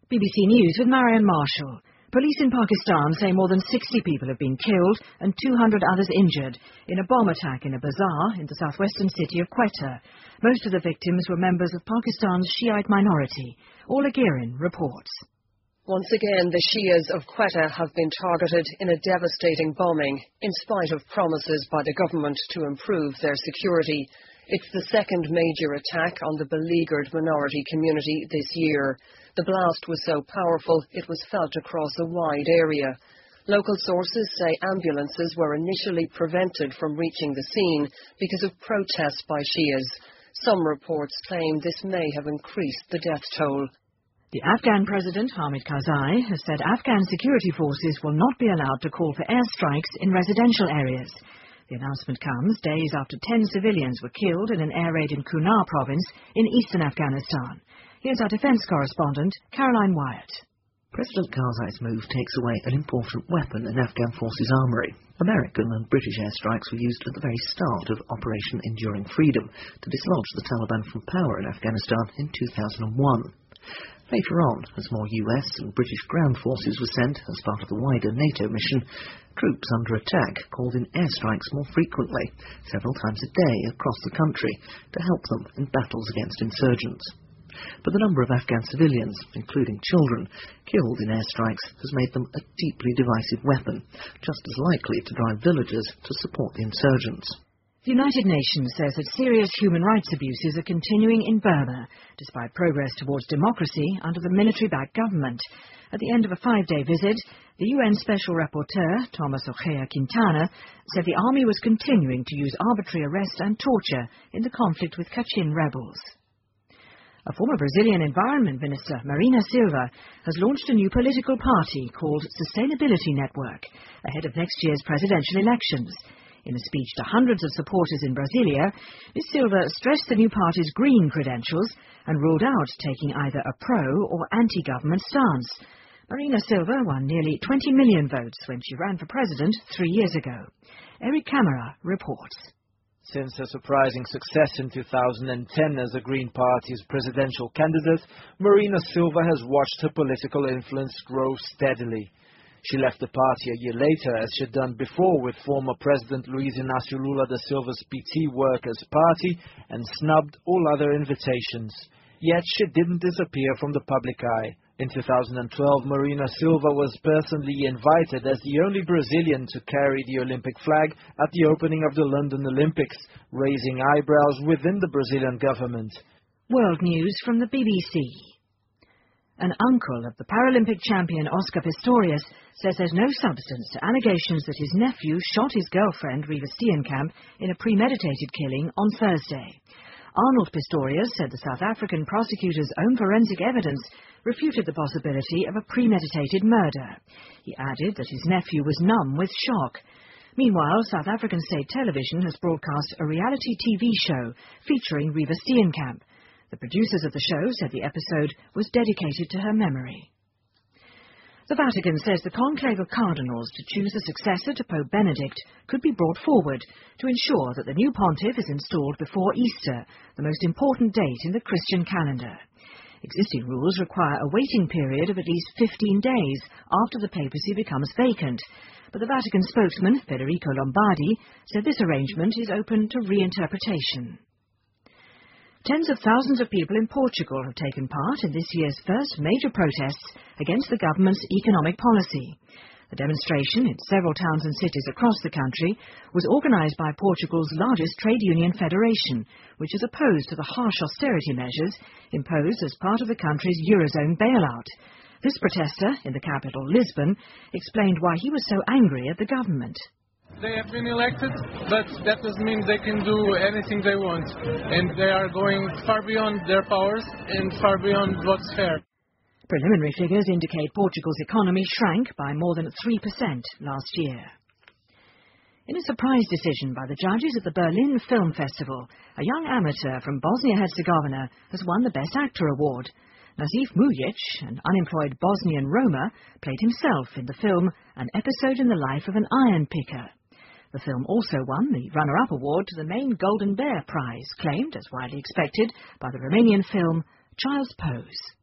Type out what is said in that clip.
BBC News with Marian Marshall. Police in Pakistan say more than 60 people have been killed and 200 others injured in a bomb attack in a bazaar in the southwestern city of Quetta. Most of the victims were members of Pakistan's Shiite minority. Orla Guerin reports. Once again, the Shias of Quetta have been targeted in a devastating bombing, in spite of promises by the government to improve their security. It's the second major attack on the beleaguered minority community this year. The blast was so powerful it was felt across a wide area. Local sources say ambulances were initially prevented from reaching the scene because of protests by Shias. Some reports claim this may have increased the death toll. The Afghan President, Hamid Karzai, has said Afghan security forces will not be allowed to call for airstrikes in residential areas. The announcement comes days after 10 civilians were killed in an air raid in Kunar province in eastern Afghanistan. Here's our defence correspondent, Caroline Wyatt. President Karzai's move takes away an important weapon in Afghan forces' armoury. American and British airstrikes were used at the very start of Operation Enduring Freedom to dislodge the Taliban from power in Afghanistan in 2001. Later on, as more US and British ground forces were sent as part of the wider NATO mission, troops under attack called in airstrikes more frequently, several times a day across the country, to help them in battles against insurgents. But the number of Afghan civilians, including children, killed in airstrikes has made them a deeply divisive weapon, just as likely to drive villagers to support the insurgents. The United Nations says that serious human rights abuses are continuing in Burma, despite progress towards democracy under the military-backed government. At the end of a 5-day visit, the UN Special Rapporteur, Thomas Ojea Quintana, said the army was continuing to use arbitrary arrest and torture in the conflict with Kachin rebels. A former Brazilian Environment Minister, Marina Silva, has launched a new political party called Sustainability Network, ahead of next year's presidential elections. In a speech to hundreds of supporters in Brasilia, Ms. Silva stressed the new party's green credentials and ruled out taking either a pro- or anti-government stance. Marina Silva won nearly 20 million votes when she ran for president 3 years ago. Eric Camara reports. Since her surprising success in 2010 as the Green Party's presidential candidate, Marina Silva has watched her political influence grow steadily. She left the party a year later, as she'd done before with former President Luiz Inácio Lula da Silva's PT Workers' Party, and snubbed all other invitations. Yet she didn't disappear from the public eye. In 2012, Marina Silva was personally invited as the only Brazilian to carry the Olympic flag at the opening of the London Olympics, raising eyebrows within the Brazilian government. World news from the BBC. An uncle of the Paralympic champion Oscar Pistorius says there's no substance to allegations that his nephew shot his girlfriend Reeva Steenkamp in a premeditated killing on Thursday. Arnold Pistorius said the South African prosecutor's own forensic evidence refuted the possibility of a premeditated murder. He added that his nephew was numb with shock. Meanwhile, South African state television has broadcast a reality TV show featuring Reeva Steenkamp. The producers of the show said the episode was dedicated to her memory. The Vatican says the conclave of cardinals to choose a successor to Pope Benedict could be brought forward to ensure that the new pontiff is installed before Easter, the most important date in the Christian calendar. Existing rules require a waiting period of at least 15 days after the papacy becomes vacant, but the Vatican spokesman, Federico Lombardi, said this arrangement is open to reinterpretation. Tens of thousands of people in Portugal have taken part in this year's first major protests against the government's economic policy. The demonstration in several towns and cities across the country was organised by Portugal's largest trade union federation, which is opposed to the harsh austerity measures imposed as part of the country's Eurozone bailout. This protester, in the capital Lisbon, explained why he was so angry at the government. They have been elected, but that doesn't mean they can do anything they want. And they are going far beyond their powers and far beyond what's fair. Preliminary figures indicate Portugal's economy shrank by more than 3% last year. In a surprise decision by the judges at the Berlin Film Festival, a young amateur from Bosnia-Herzegovina has won the Best Actor award. Nazif Mujic, an unemployed Bosnian Roma, played himself in the film An Episode in the Life of an Iron Picker. The film also won the runner-up award to the main Golden Bear Prize, claimed, as widely expected, by the Romanian film Child's Pose.